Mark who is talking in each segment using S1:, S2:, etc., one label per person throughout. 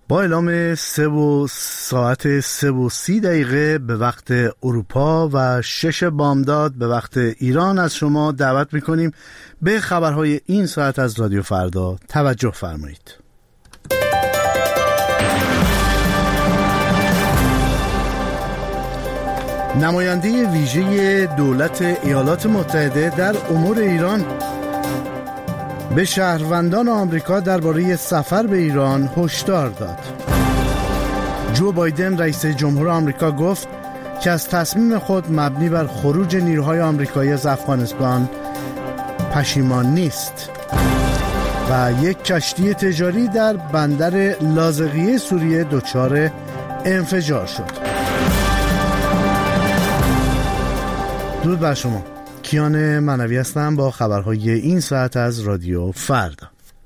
S1: با اعلام ساعت 3:30 به وقت اروپا و 6 بامداد به وقت ایران از شما دعوت میکنیم به خبرهای این ساعت از رادیو فردا توجه فرمایید. نماینده ویژه دولت ایالات متحده در امور ایران به شهروندان آمریکا درباره سفر به ایران هشدار داد. جو بایدن رئیس جمهور آمریکا گفت که از تصمیم خود مبنی بر خروج نیروهای آمریکایی از افغانستان پشیمان نیست. و یک کشتی تجاری در بندر لاذقیه سوریه دچار انفجار شد. درود بر شما، کیان منوی هستم با خبرهای این ساعت از رادیو فردا.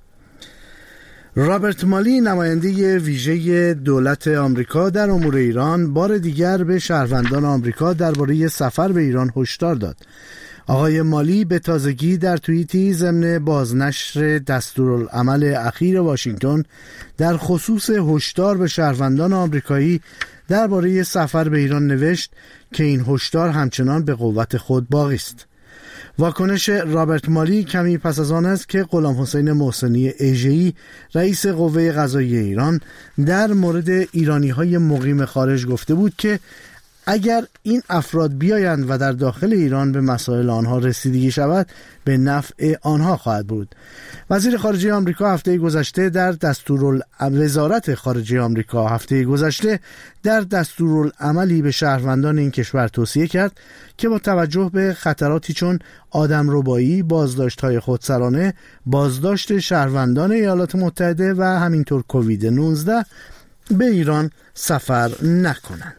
S1: رابرت مالی نماینده ویژه دولت آمریکا در امور ایران بار دیگر به شهروندان آمریکا درباره سفر به ایران هشدار داد. آقای مالی به تازگی در توییتی ضمن بازنشر دستورالعمل اخیر واشنگتن در خصوص هشدار به شهروندان آمریکایی درباره سفر به ایران نوشت که این هشدار همچنان به قوت خود باقی است. واکنش رابرت مالی کمی پس از آن است که غلام حسین محسنی ایژه‌ای رئیس قوه قضاییه ایران در مورد ایرانی‌های مقیم خارج گفته بود که اگر این افراد بیایند و در داخل ایران به مسائل آنها رسیدگی شود به نفع آنها خواهد بود. وزیر خارجه آمریکا هفته گذشته در وزارت خارجه آمریکا هفته گذشته در دستورالعملی به شهروندان این کشور توصیه کرد که با توجه به خطراتی چون آدمربایی، بازداشت‌های خودسرانه، بازداشت شهروندان ایالات متحده و همینطور کووید 19 به ایران سفر نکنند.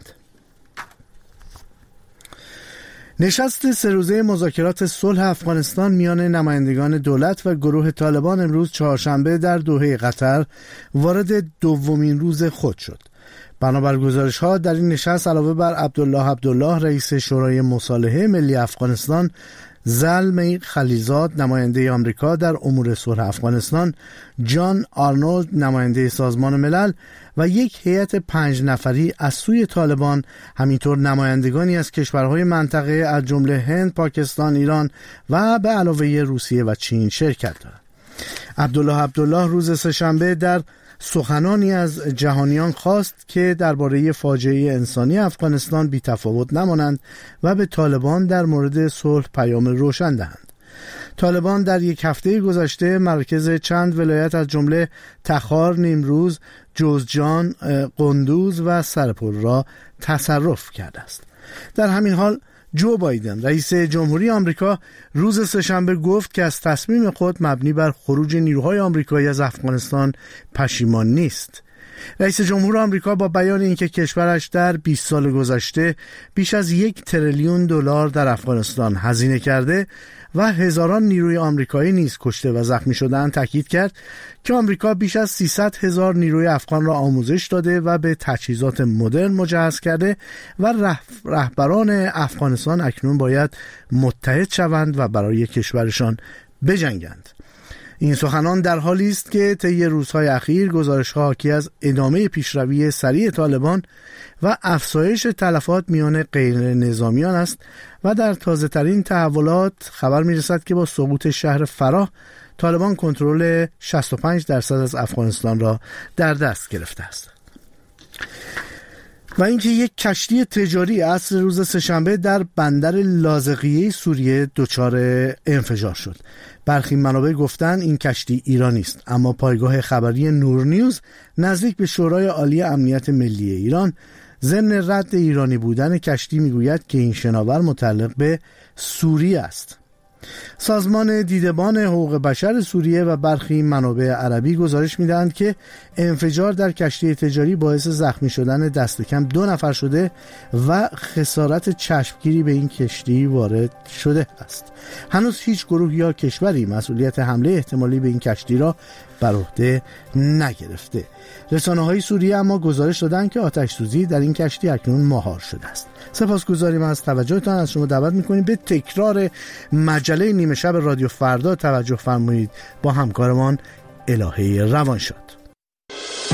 S1: نشست 3 روزه مذاکرات صلح افغانستان میان نمایندگان دولت و گروه طالبان امروز چهارشنبه در دوحه قطر وارد دومین روز خود شد. بنابر گزارش‌ها در این نشست علاوه بر عبدالله رئیس شورای مصالحه ملی افغانستان، زلمه خلیلزاد نماینده آمریکا در امور صلح افغانستان، جان آرنولد نماینده سازمان ملل و یک هیئت 5 نفری از سوی طالبان، همینطور نمایندگانی از کشورهای منطقه از جمله هند، پاکستان، ایران و به علاوه روسیه و چین شرکت دارند. عبدالله روز سه‌شنبه در سخنانی از جهانیان خواست که درباره فاجعه انسانی افغانستان بی تفاوت نمانند و به طالبان در مورد صلح پیام روشن دهند. طالبان در یک هفته گذشته مرکز چند ولایت از جمله تخار، نیمروز، جوزجان، قندوز و سرپل را تصرف کرده است. در همین حال جو بایدن رئیس جمهوری آمریکا روز سه‌شنبه گفت که از تصمیم خود مبنی بر خروج نیروهای آمریکایی از افغانستان پشیمان نیست. رئیس جمهور آمریکا با بیان اینکه کشورش در 20 سال گذشته بیش از 1 تریلیون دلار در افغانستان هزینه کرده و هزاران نیروی آمریکایی نیز کشته و زخمی شدند، تاکید کرد که آمریکا بیش از 300,000 نیروی افغان را آموزش داده و به تجهیزات مدرن مجهز کرده و رهبران افغانستان اکنون باید متحد شوند و برای کشورشان بجنگند. این سخنان در حالی است که طی روزهای اخیر گزارش‌ها حاکی از ادامه پیشروی سریع طالبان و افزایش تلفات میان غیر نظامیان است و در تازه‌ترین تحولات خبر می‌رسد که با سقوط شهر فراه طالبان کنترل 65% از افغانستان را در دست گرفته است. و اینکه یک کشتی تجاری عصر روز سه‌شنبه در بندر لاذقیه سوریه دچار انفجار شد. برخی منابع گفتند این کشتی ایرانی است، اما پایگاه خبری نور نیوز نزدیک به شورای عالی امنیت ملی ایران ضمن رد ایرانی بودن کشتی میگوید که این شناور متعلق به سوریه است. سازمان دیدبان حقوق بشر سوریه و برخی منابع عربی گزارش می‌دهند که انفجار در کشتی تجاری باعث زخمی شدن دست کم 2 نفر شده و خسارت چشمگیری به این کشتی وارد شده است. هنوز هیچ گروه یا کشوری مسئولیت حمله احتمالی به این کشتی را بر عهده نگرفته. رسانه‌های سوریه اما گزارش دادند که آتش‌سوزی در این کشتی اکنون مهار شده است. سپاسگزاریم از توجهتان. از شما دعوت می‌کنیم به تکرار مجله نیمه شب رادیو فردا توجه فرمایید. با همکارمان الهه روانشاد.